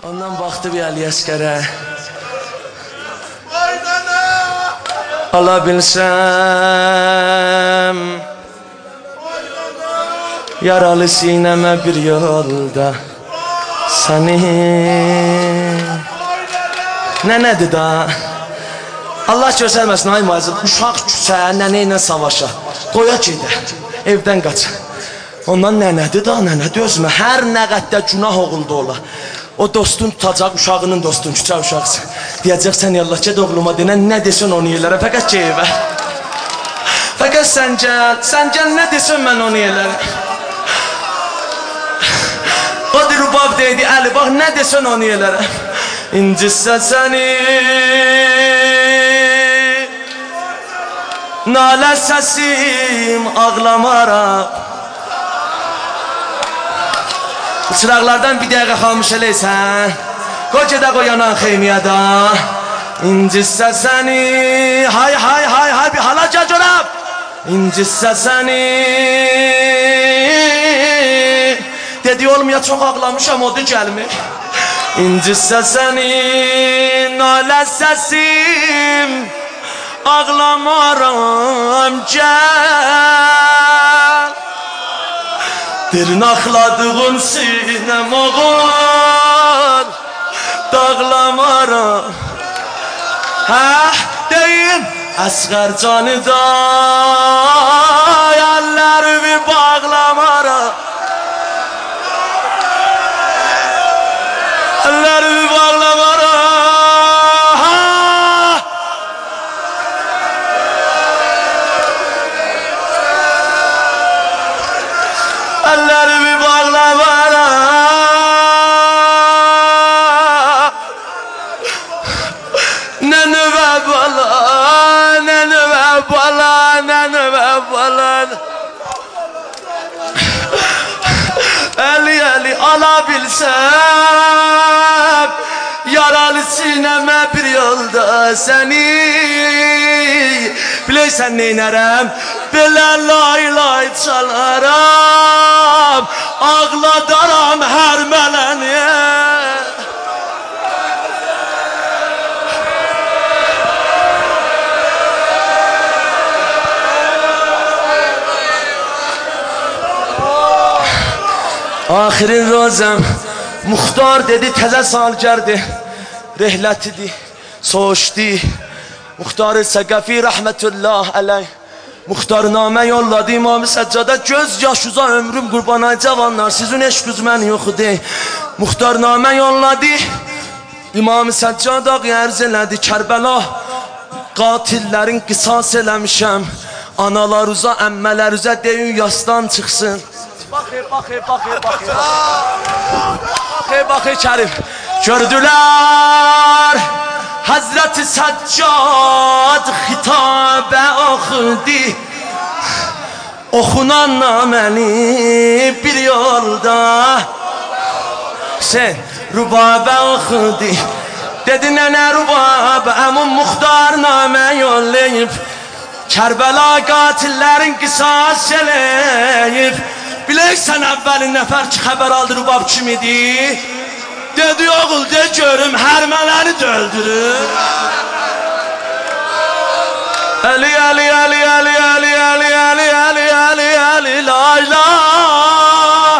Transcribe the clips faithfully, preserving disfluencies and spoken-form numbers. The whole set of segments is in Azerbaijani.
Ondan baxdı bir Əli Əsgərə. Ala bilsəm yaralı sinəmə bir yolda səni. Nə nədir da? Allah göstərməsin ay Mazil. Uşaq küsə, nənə ilə savaşa. Qoya gedə, evdən qaça. Ondan nənədir da, nənədir özümə. Hər nə qəddə günah oğulda ola. O dostun tutacaq, uşağının dostun, küçə uşaqsın. Deyəcək sən yallah ged oğluma denən, nə desin onu yerlərə, fəqət ki evə. Fəqət sən gəl, sən gəl, nə desin mən onu yerlərə. O dirubab deydi, Əli bax, nə desin onu yerlərə. İncisə səni nalə səsim ağlamaraq. Çıraqlardan bir dəqiqə xamış eləysən, qoy gedə qoyanan xeymiyədə. İncisə səni, hay hay hay hay bir hala gəl görəm. İncisə səni dedi olmaya çox ağlamışam, o da gəlmir. İncisə səni nalə səsim ağlamaram gəl. Dırnaqladığım sinəm oğul dağlamaram. Hə deyim Əsqər canı da əllərimi bağlamaram. Əllərimi bağlamaram. Əllərimi bağlamaram. Nənə və bala, nənə və bala, nənə və bala. Əli, əli ala bilsəm yaralı sinəmə bir yolda səni. Biləysən neynərəm, belə lay lay çalaram, ağladaram hər mələni. Axirin rozəm Muxtar dedi təzə sal gəldi. Rehlətidir, soğuşdu. Muxtar Səqəfi rəhmətullah əleyh Muxtarnamə yolladı İmam-ı Səccada. Göz yaşuza ömrüm qurbanay cavanlar, sizin eşqüz mən yoxudu. Muxtarnamə yolladı İmam-ı Səccada ərz elədi. Kərbəla qatillərin qisas eləmişəm. Analarıza, əmmələrüzə deyin yasdan çıxsın. Baxı, baxı, baxı, baxı. Baxı, baxı Kərim. Gördülər Həzrəti Səccad xitabə oxudu. Oxunan naməni bir yolda Sen rubabə oxudu. Dedi nənə rubabə əmun Muxtar namə yollayıb. Kərbəla qatillərin qisas eləyib. Biləksən əvvəlin nəfər ki xəbər aldı rubab kim idi? Dedi oğul de görüm hərmənəni də öldürür. Əli, əli, əli, əli, əli, əli, əli, əli, əli, əli, la ilah.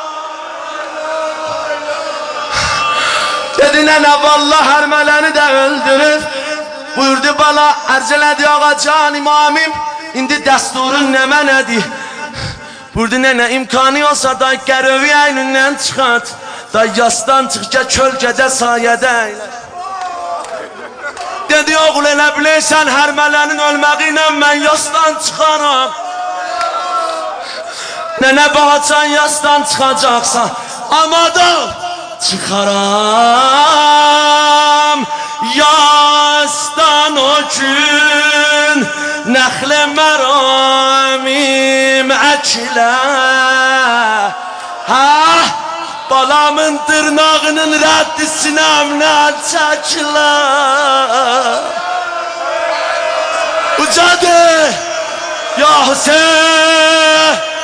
Dedi nənə vallah hərmənəni də öldürür. Buyurdu bala ərz elədi ağacan imamim. İndi dəsturun nə mənədir? Burada nənə imkanı olsa da qərövi əynindən çıxart. Da yasdan çıx gəl kölgədə sayədə eylə. Dedi oğul elə biləysən hərmələnin ölməyi ilə mən yasdan çıxaram. Nənə bahacan yasdan çıxacaqsan amada çıxaram. Yasdan o gün nəxlə məramim əkilə. Hə balamın dırnağının rəddi sinəmdən çəkilə. Ucadır ya Hüseyin.